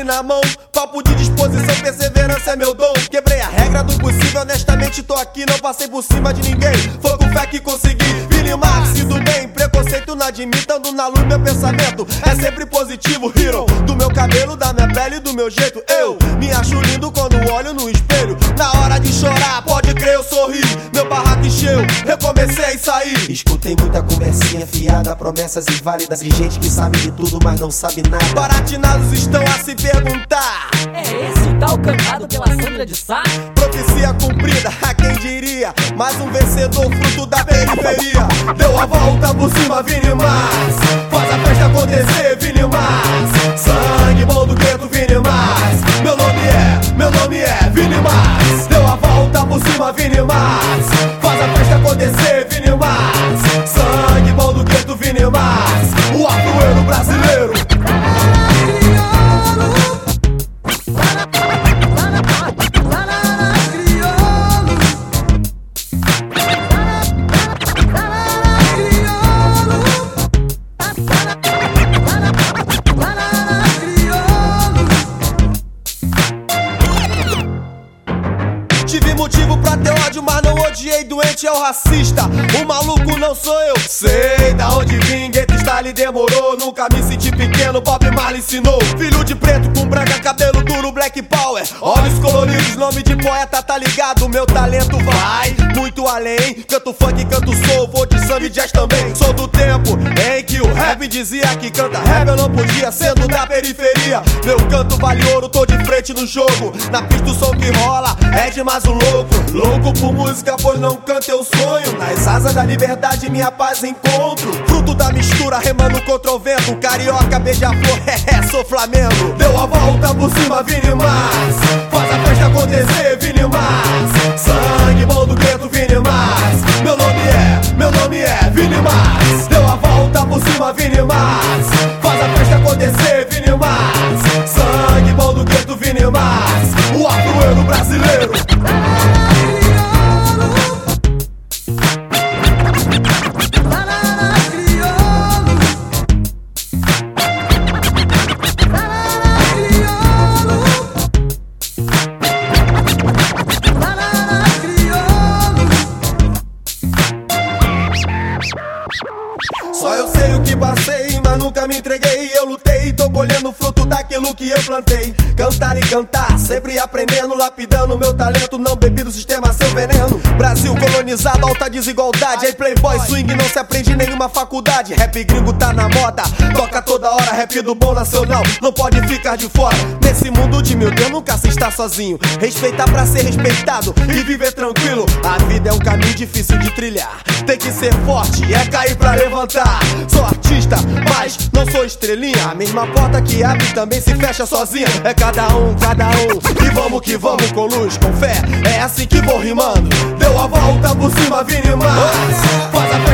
na mão. Papo de disposição, perseverança é meu dom. Quebrei a regra do impossível, honestamente tô aqui. Não passei por cima de ninguém, foi com fé que consegui. Vini Max, do bem, preconceito não admito. Ando na luz, meu pensamento é sempre positivo. Hero, do meu cabelo, da minha pele, do meu jeito. Eu me acho lindo quando olho no espelho. Na hora de chorar, pode crer, eu sorri. Meu barraco encheu, recomecei a sair. Escutei muita conversinha fiada, promessas inválidas de gente que sabe de tudo, mas não sabe nada. Baratinados estão a se perguntar: é esse o tal cantado pela Sandra de Sá? Profecia cumprida, a quem diria? Mais um vencedor, fruto da periferia. Deu a volta por cima, Vini Max. Faz a festa acontecer, Vini Max. Sangue bom do gueto, Vini Max. Meu nome é Vini Max. Deu a volta por cima, Vini Max. Faz a festa acontecer, Vini Max. Sangue bom do gueto, Vini Max. O afroeiro brasileiro. Tive motivo pra ter ódio, mas não odiei. Doente é o racista, o maluco não sou eu. Sei da onde vim, gueto style demorou. Nunca me senti pequeno, Bob Marley ensinou. Filho de preto com branca, cabelo duro, black power. Olhos coloridos, nome de poeta, tá ligado? Meu talento vai muito além. Canto funk, canto soul, vou de samba e jazz também. Sou do tempo em que o rap dizia que canta rap eu não podia, sendo da periferia. Meu canto vale ouro, tô de frente no jogo. Na pista o som que rola é demais um louco. Louco por música, pois não canto eu sonho. Nas asas da liberdade minha paz encontro. Fruto da mistura, remando contra o vento. Carioca, beija-flor, sou Flamengo. Deu a volta por cima, Vini Max. Faz a festa acontecer, Vini Max. Sangue bom do gueto, Vini Max. Meu nome é Vini Max. Deu a volta por cima, Vini Max. Faz a festa acontecer, Vini Max. Sangue bom do gueto, Vini Max. O afroeiro brasileiro. Só eu sei o que passei, mas nunca me entreguei. Eu lutei, tô colhendo o fruto daquilo que eu plantei. Cantar e cantar, sempre aprendendo, lapidando meu talento. Não bebi do sistema, seu veneno. Brasil colonizado, alta desigualdade. Aí playboy, swing, não se aprende em nenhuma faculdade. Rap gringo tá na moda, toca toda hora. Rap do bom nacional, não pode ficar de fora. Nesse mundo de meu Deus, nunca se está sozinho. Respeitar pra ser respeitado e viver tranquilo. A vida é um caminho difícil de trilhar. Tem que ser forte, é cair pra levantar. Sou artista, mas não sou estrelinha. A mesma porta que abre também se fecha sozinha. É cada um. E vamos que vamos com luz, com fé. É assim que vou rimando. Deu a volta por cima, Vini Max. Faz a